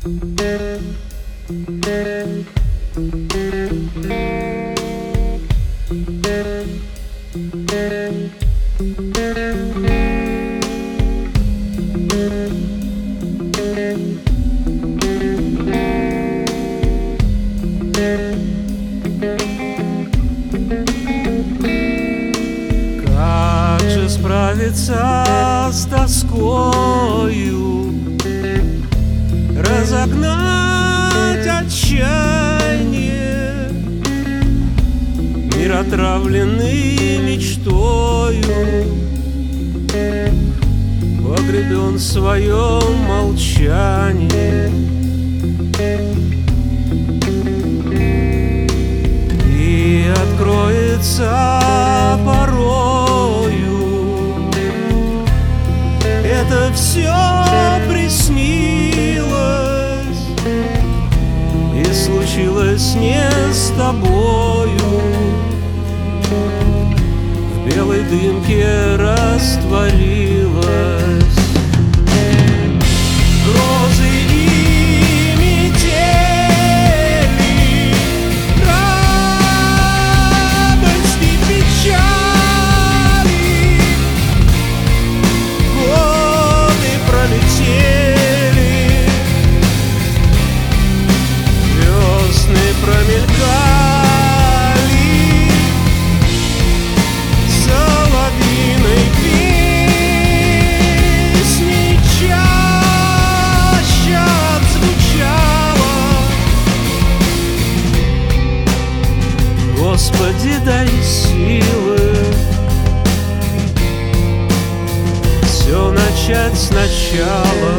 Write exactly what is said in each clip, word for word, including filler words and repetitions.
Как же справиться с тоскою, разогнать отчаяние, мир, отравленный мечтою, погребен в своем молчании. И откроется порою это все приснилось и случилось не с тобою. В белой дымке растворилась. Грозы и метели, радость и печали, годы пролетели, весны промелькали, соловьиной песней чаще отзвучала. Господи, дай силы все начать сначала.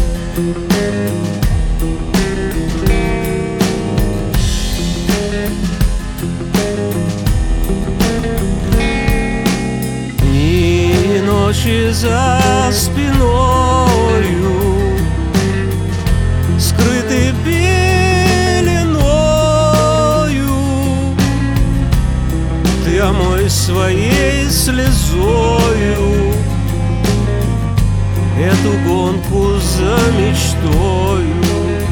Дни и ночи за спиною скрыты пеленою, ты омой своей слезою эту гонку за мечтою.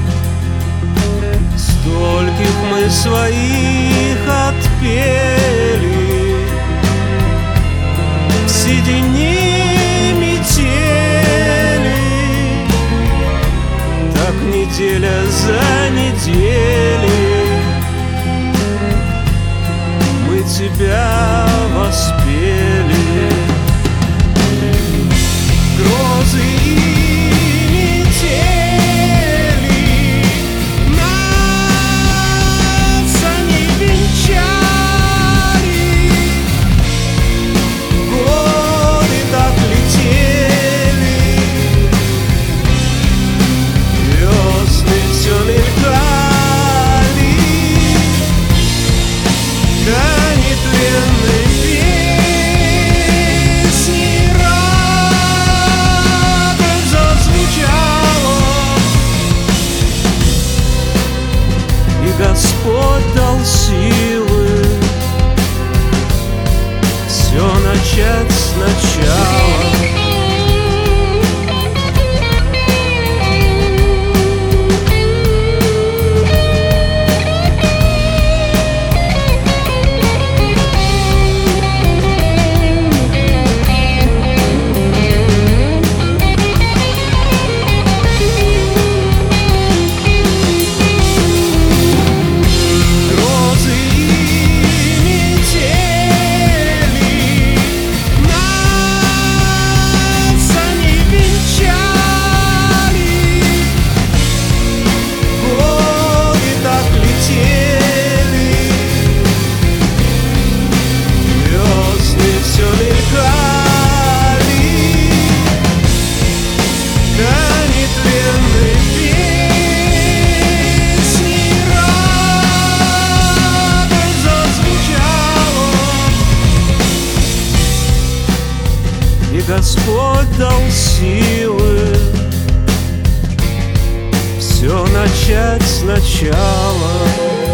Стольких мы своих отпели в седине метели, так неделя за неделей мы тебя воспели. Грозы и метели нас они венчали, годы так летели, весны все мелькали, да нетленной песней радость зазвучала. И Господь дал силы все начать сначала. Грозы и метели нас они венчали, годы так летели, весны все мелькали, да нетленной песней радость зазвучала. И Господь дал силы все начать сначала.